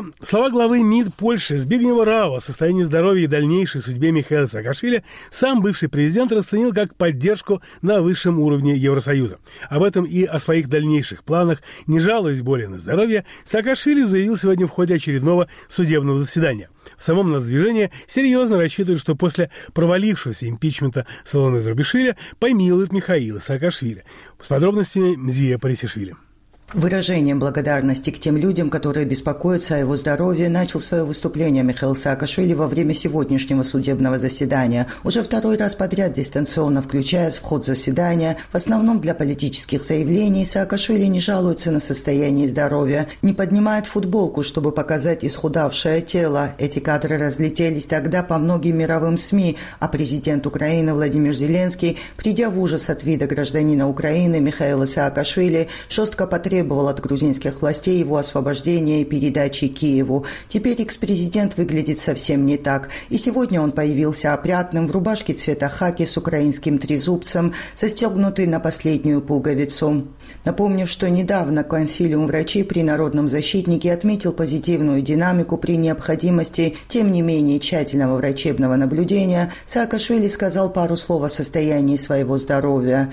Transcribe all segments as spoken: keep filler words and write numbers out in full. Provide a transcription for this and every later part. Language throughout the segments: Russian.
Слова главы МИД Польши Збигнева Рау о состоянии здоровья и дальнейшей судьбе Михаила Саакашвили сам бывший президент расценил как поддержку на высшем уровне Евросоюза. Об этом и о своих дальнейших планах, не жалуясь более на здоровье, Саакашвили заявил сегодня в ходе очередного судебного заседания. В самом нацдвижении серьезно рассчитывают, что после провалившегося импичмента Саломе Зурабишвили помилуют Михаила Саакашвили. С подробностями Мзия Парисишвили. Выражением благодарности к тем людям, которые беспокоятся о его здоровье, начал свое выступление Михаил Саакашвили во время сегодняшнего судебного заседания. Уже второй раз подряд дистанционно включаясь в ход заседания, в основном для политических заявлений, Саакашвили не жалуется на состояние здоровья, не поднимает футболку, чтобы показать исхудавшее тело. Эти кадры разлетелись тогда по многим мировым СМИ, а президент Украины Владимир Зеленский, придя в ужас от вида гражданина Украины Михаила Саакашвили, жестко потребовал требовал от грузинских властей его освобождения и передачи Киеву. Теперь экс-президент выглядит совсем не так. И сегодня он появился опрятным в рубашке цвета хаки с украинским трезубцем, застегнутый на последнюю пуговицу. Напомнив, что недавно консилиум врачей при Народном защитнике отметил позитивную динамику при необходимости, тем не менее, тщательного врачебного наблюдения, Саакашвили сказал пару слов о состоянии своего здоровья.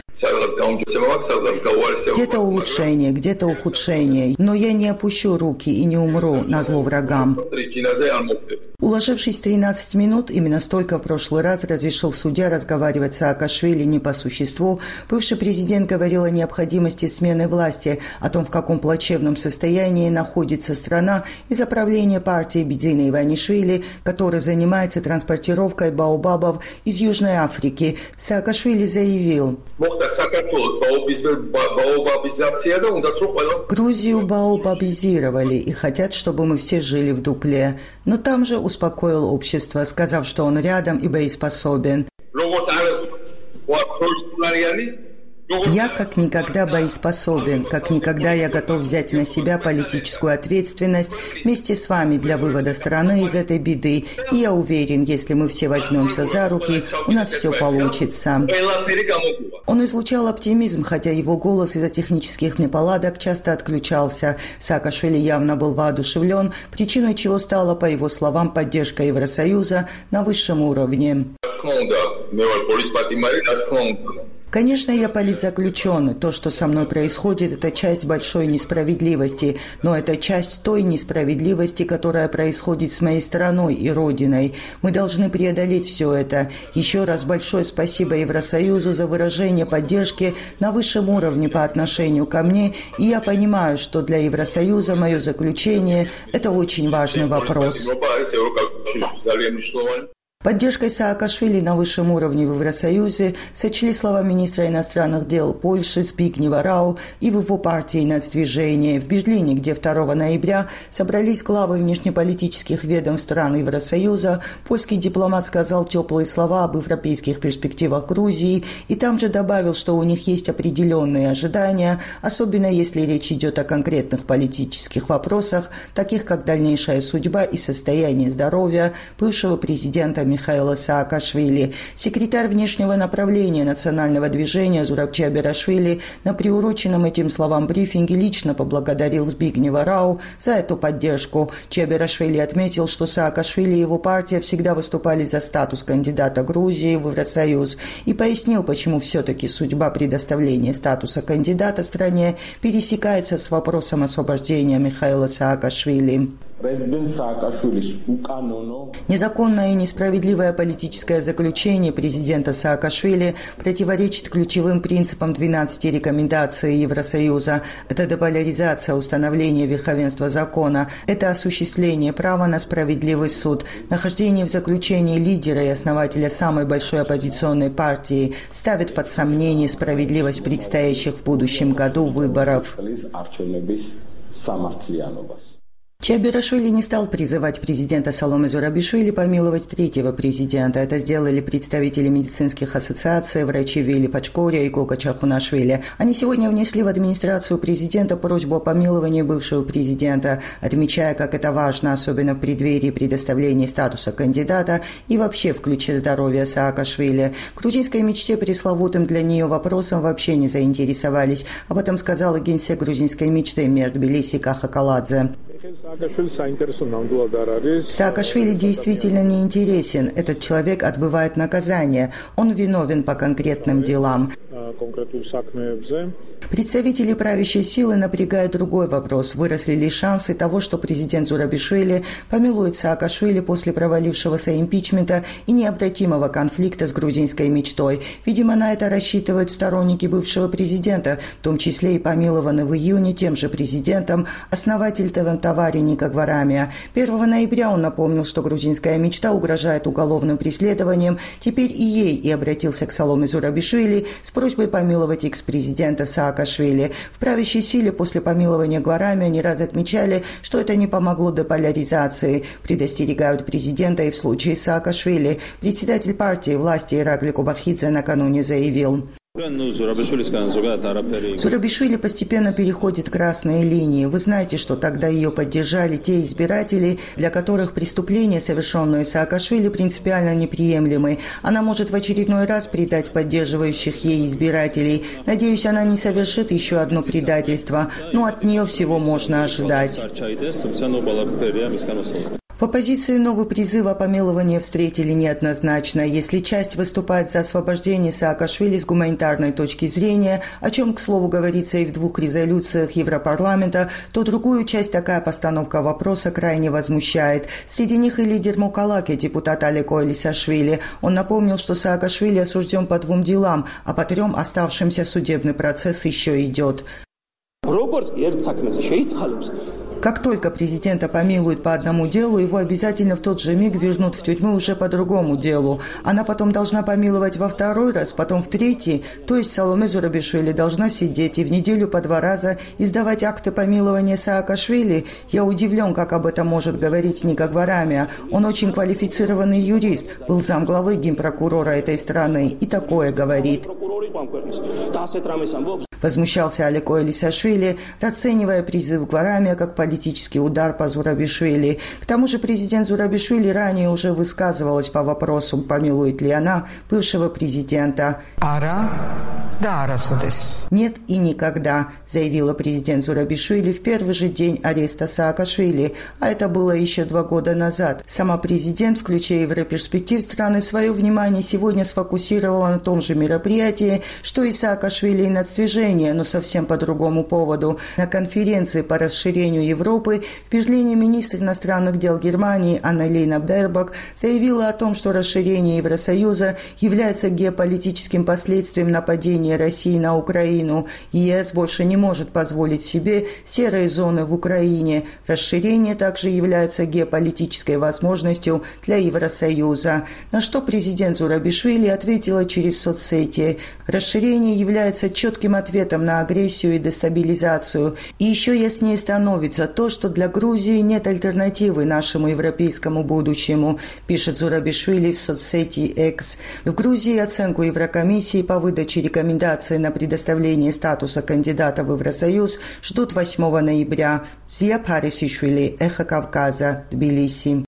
Где-то улучшение, где-то ухудшение, но я не опущу руки и не умру назло врагам. Уложившись в тринадцать минут, именно столько в прошлый раз разрешил судья разговаривать с Саакашвили не по существу, бывший президент говорил о необходимости смены власти, о том, в каком плачевном состоянии находится страна из-за правления партии Бедзина Иванишвили, который занимается транспортировкой баобабов из Южной Африки. Саакашвили заявил: Грузию баобабизировали и хотят, чтобы мы все жили в дупле. Но там же успокоил общество, сказав, что он рядом и боеспособен. Я как никогда боеспособен, как никогда я готов взять на себя политическую ответственность вместе с вами для вывода страны из этой беды. И я уверен, если мы все возьмемся за руки, у нас все получится. Он излучал оптимизм, хотя его голос из-за технических неполадок часто отключался. Саакашвили явно был воодушевлен, причиной чего стала, по его словам, поддержка Евросоюза на высшем уровне. Конечно, я политзаключенный. То, что со мной происходит, это часть большой несправедливости. Но это часть той несправедливости, которая происходит с моей страной и родиной. Мы должны преодолеть все это. Еще раз большое спасибо Евросоюзу за выражение поддержки на высшем уровне по отношению ко мне. И я понимаю, что для Евросоюза мое заключение – это очень важный вопрос. Поддержкой Саакашвили на высшем уровне в Евросоюзе сочли слова министра иностранных дел Польши Збигнева Рау и в его партии «Нацдвижение» в Берлине, где второго ноября собрались главы внешнеполитических ведомств стран Евросоюза. Польский дипломат сказал теплые слова об европейских перспективах Грузии и там же добавил, что у них есть определенные ожидания, особенно если речь идет о конкретных политических вопросах, таких как дальнейшая судьба и состояние здоровья бывшего президента Михаила Саакашвили. Секретарь внешнего направления национального движения Зураб Чиаберашвили на приуроченном этим словам брифинге лично поблагодарил Збигнева Рау за эту поддержку. Чиаберашвили отметил, что Саакашвили и его партия всегда выступали за статус кандидата Грузии в Евросоюз и пояснил, почему все-таки судьба предоставления статуса кандидата стране пересекается с вопросом освобождения Михаила Саакашвили. Незаконное и несправедливое политическое заключение президента Саакашвили противоречит ключевым принципам двенадцати рекомендаций Евросоюза. Это деполяризация, установление верховенства закона, это осуществление права на справедливый суд, нахождение в заключении лидера и основателя самой большой оппозиционной партии ставит под сомнение справедливость предстоящих в будущем году выборов. Чиаберашвили не стал призывать президента Саломе Зурабишвили помиловать третьего президента. Это сделали представители медицинских ассоциаций, врачи Вили Пачкоря и Гога Чархунашвили. Они сегодня внесли в администрацию президента просьбу о помиловании бывшего президента, отмечая, как это важно, особенно в преддверии предоставления статуса кандидата и вообще в ключе здоровья Саакашвили. В грузинской мечте пресловутым для нее вопросом вообще не заинтересовались. Об этом сказал генсек грузинской мечты мэр Тбилиси Каха Каладзе. Саакашвили действительно не интересен. Этот человек отбывает наказание. Он виновен по конкретным делам. Представители правящей силы напрягают другой вопрос. Выросли ли шансы того, что президент Зурабишвили помилует Саакашвили после провалившегося импичмента и необратимого конфликта с грузинской мечтой? Видимо, на это рассчитывают сторонники бывшего президента, в том числе и помилованный в июне тем же президентом основатель ТВ-Тавари Ника Гварамия. первого ноября он напомнил, что грузинская мечта угрожает уголовным преследованием. Теперь и ей и обратился к Саломе Зурабишвили с просьбой помиловать экс-президента Саакашвили. В правящей силе после помилования Гварамия не раз отмечали, что это не помогло деполяризации. Предостерегают президента и в случае Саакашвили. Председатель партии власти Иракли Кубахидзе накануне заявил: Зурабишвили постепенно переходит красные линии. Вы знаете, что тогда ее поддержали те избиратели, для которых преступления, совершенные Саакашвили, принципиально неприемлемы. Она может в очередной раз предать поддерживающих ей избирателей. Надеюсь, она не совершит еще одно предательство, но от нее всего можно ожидать. В оппозиции новый призыв о помиловании встретили неоднозначно. Если часть выступает за освобождение Саакашвили с гуманитарной точки зрения, о чем, к слову, говорится и в двух резолюциях Европарламента, то другую часть такая постановка вопроса крайне возмущает. Среди них и лидер Мукалаки, депутат Алеко Элисашвили. Он напомнил, что Саакашвили осужден по двум делам, а по трем оставшимся судебный процесс еще идет. Как только президента помилуют по одному делу, его обязательно в тот же миг вернут в тюрьму уже по другому делу. Она потом должна помиловать во второй раз, потом в третий. То есть Саломе Зурабишвили должна сидеть и в неделю по два раза издавать акты помилования Саакашвили. Я удивлен, как об этом может говорить Ника Гварамия. Он очень квалифицированный юрист, был замглавы генпрокурора этой страны и такое говорит. Возмущался Алеко Элисашвили, расценивая призыв Гварамия как политический удар по Зурабишвили. К тому же президент Зурабишвили ранее уже высказывалась по вопросу, помилует ли она бывшего президента. «Нет и никогда», заявила президент Зурабишвили в первый же день ареста Саакашвили, а это было еще два года назад. Сама президент, включая Европерспектив страны, свое внимание сегодня сфокусировала на том же мероприятии, что и Саакашвили и нацдвижение, но совсем по другому поводу. На конференции по расширению Европы в Берлине министр иностранных дел Германии Анна-Лена Бербок заявила о том, что расширение Евросоюза является геополитическим последствием нападения России на Украину. ЕС больше не может позволить себе серые зоны в Украине. Расширение также является геополитической возможностью для Евросоюза. На что президент Зурабишвили ответила через соцсети: расширение является четким ответом на агрессию и дестабилизацию. И еще яснее становится то, что для Грузии нет альтернативы нашему европейскому будущему, пишет Зурабишвили в соцсети X. В Грузии оценку Еврокомиссии по выдаче рекомендаций на предоставление статуса кандидата в Евросоюз ждут восьмого ноября. Зия Парисишвили, Эхо Кавказа, Тбилиси.